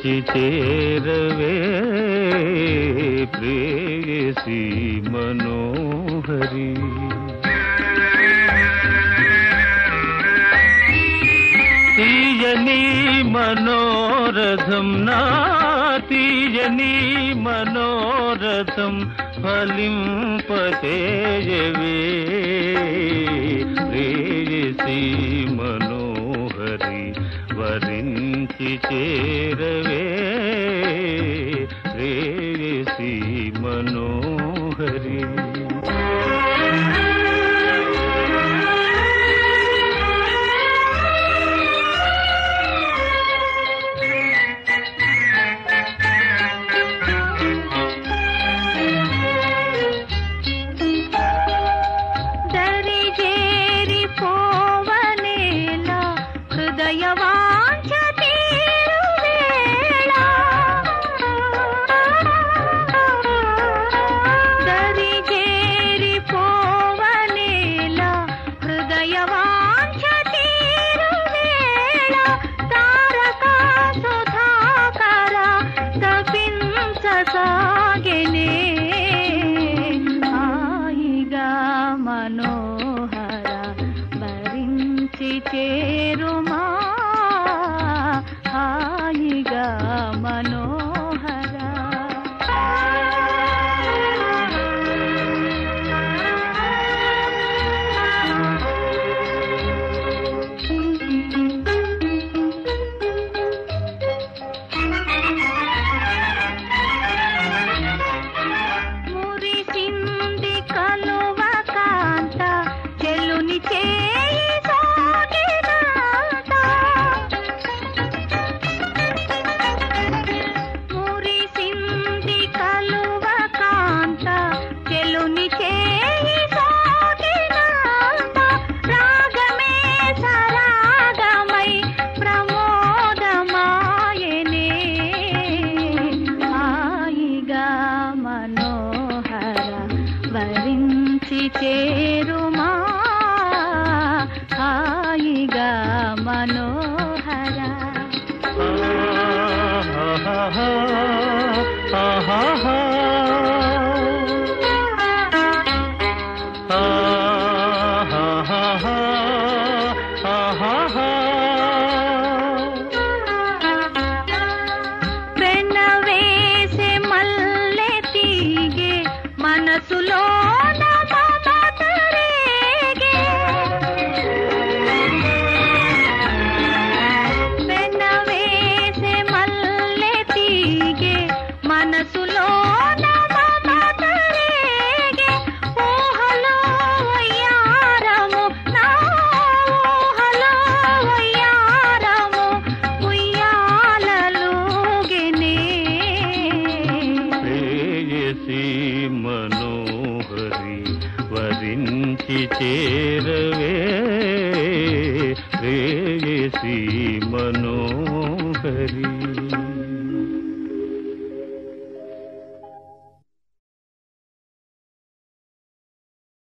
వరించి చేరవే ప్రేయసి మనోహరి. తీయని మనోరథం నా తీయని మనోరథం ఫలింపచేయవే ప్రేయసి మనోహరి వరించి చేరవే ప్రేయసి మనోహరి. సాగెనే హాయిగా మనోహర భరించి చేరుమా హాయిగా మనోహర. వరించి చేరుమా హాయిగా మనోహర. పెనవేసే మల్లె తీగే మనసులో మనసులో నమమతరేగే ఊహలో వయ్యారము నా ఊహలో వయ్యారము ఉయ్యాలలుగెనే ప్రేయసి మనోహరి వరించి చేరవే ప్రేయసి మనోహరి.